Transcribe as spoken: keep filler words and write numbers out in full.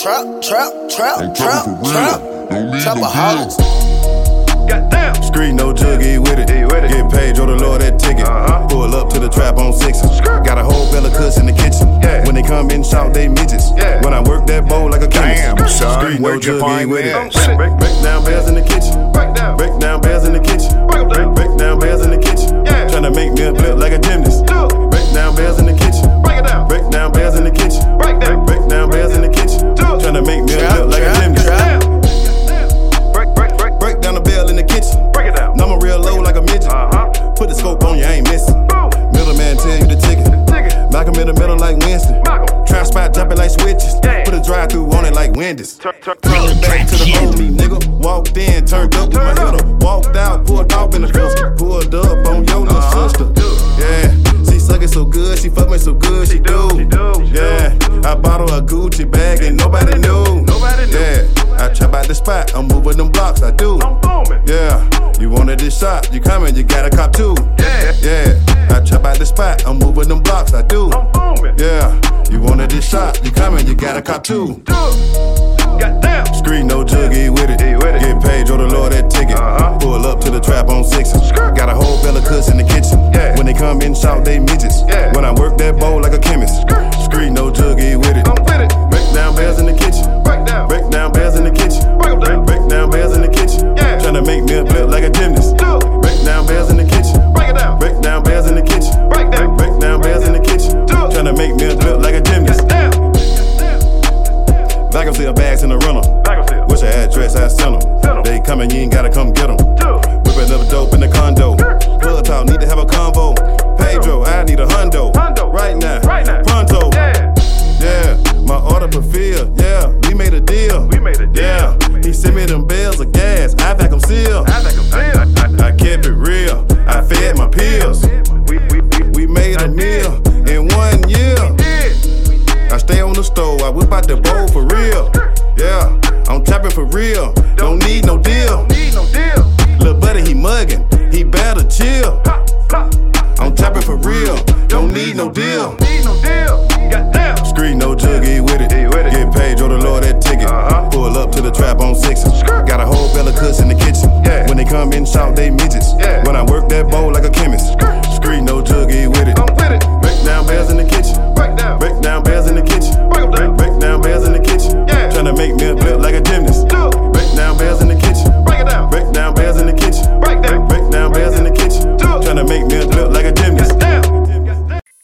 trap, trap, trap, I'm trap, trapping for trap. real. Don't need no Trapaholics. Goddamn. Street no jug, eat with it. Eat with it. Get paid, draw the Lord that ticket. Uh-huh. Pull up to the trap on sixes. Got a whole bell of cuss in the kitchen. Yeah. When they come in, shout they midgets. Yeah. When I work that bowl like a chemist. Damn, son, Street no where'd you jug, find eat with that? it. Break, break down bells in the kitchen. Break down. Break down bells in the kitchen. Break 'em down. Break down bells in the kitchen. Yeah. Tryna make me a flip like a gymnast. Do it. Break down bells in the kitchen. Break it down. Break down bells in the kitchen. Break down. Break down bells in the kitchen. Do it. Tryna make me a Trap, flip like a trap, gymnast. trap. Break, break, break. Break down the bell in the kitchen. Break it down. Number real low like a midget. Uh-huh. Put the scope on you, I ain't missing. Boom. Middleman tell you the ticket. Ticket. Knock him in the middle like Winston. Knock 'em. Trap spot jumping like switches. Yeah. Put a drive through on it like Wendy's. Turn, turn, Turn it back to the Trap homie, nigga. Walked in, turned up with my Turn up. hitter. Walked out, pulled off in the pistol. Pulled up on your little Uh-huh. sister. Do it. Yeah, she suck it so good, she fuck me so good, she do. She do, she Yeah, I bought her a Gucci bag and nobody knew. Nobody knew. Yeah, I trap out the spot, I'm moving them blocks, I do. I'm booming. Yeah, you wanted this shot, you coming, you got a cop too. Yeah. Yeah, I trap out the spot, I'm moving them blocks, I do. I'm booming. Yeah, you wanted this shot, you coming, you got a cop too. Do it. Goddamn. Street no jug, eat with it. Eat with it. Get paid, draw the Lord that ticket. Uh-huh. Pull up to the trap on sixes. Got a whole bell of cuss in the kitchen. Yeah. When they come in, shout they midgets. Yeah. When I work that bowl like a chemist. Street no jug, eat with it. I'm with it. Break down bells in the kitchen. Break down. Break down bells in the kitchen. Break 'em down. Break down bells in the kitchen. Yeah. Tryna make me a flip like a gymnast. Do it. Break down bells in the kitchen. Break it down. Break down bells in the kitchen. Break down. Break down bells in the kitchen. Do it. Tryna make me a flip like a gymnast. Goddamn. Vacuum seal bags in the rental. Vacuum seal. What's your address? I send Send 'em. them. They coming, you ain't gotta come get them. Do it. Whipping up dope in the condo. Plug talk, need to have a convo. Pedro, I need a hundo. Hundo. Right now. Right now. Pronto. Yeah. Yeah. My order fulfilled. Yeah. We made a deal. We made a deal. Yeah. He sent me them bells of gas. I vacuum seal. I think I'm feel. I kept it real. I fed my pills. We, we, we, We made a meal in one year. did. I stay on the stove. I whip out the bowl for real. Yeah. I'm trapping for real. Don't need no deal.